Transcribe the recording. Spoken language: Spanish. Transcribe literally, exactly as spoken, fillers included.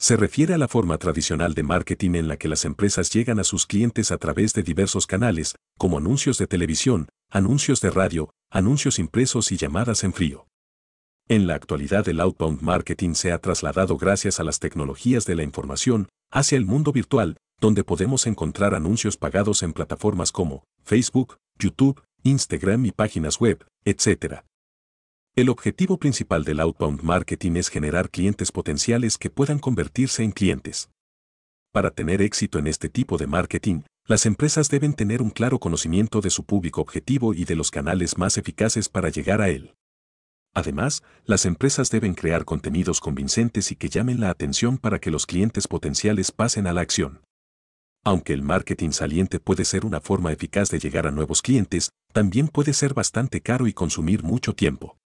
Se refiere a la forma tradicional de marketing en la que las empresas llegan a sus clientes a través de diversos canales, como anuncios de televisión, anuncios de radio, anuncios impresos y llamadas en frío. En la actualidad el outbound marketing se ha trasladado gracias a las tecnologías de la información hacia el mundo virtual, donde podemos encontrar anuncios pagados en plataformas como Facebook, YouTube, Instagram y páginas web, etcétera. El objetivo principal del outbound marketing es generar clientes potenciales que puedan convertirse en clientes. Para tener éxito en este tipo de marketing, las empresas deben tener un claro conocimiento de su público objetivo y de los canales más eficaces para llegar a él. Además, las empresas deben crear contenidos convincentes y que llamen la atención para que los clientes potenciales pasen a la acción. Aunque el marketing saliente puede ser una forma eficaz de llegar a nuevos clientes, también puede ser bastante caro y consumir mucho tiempo.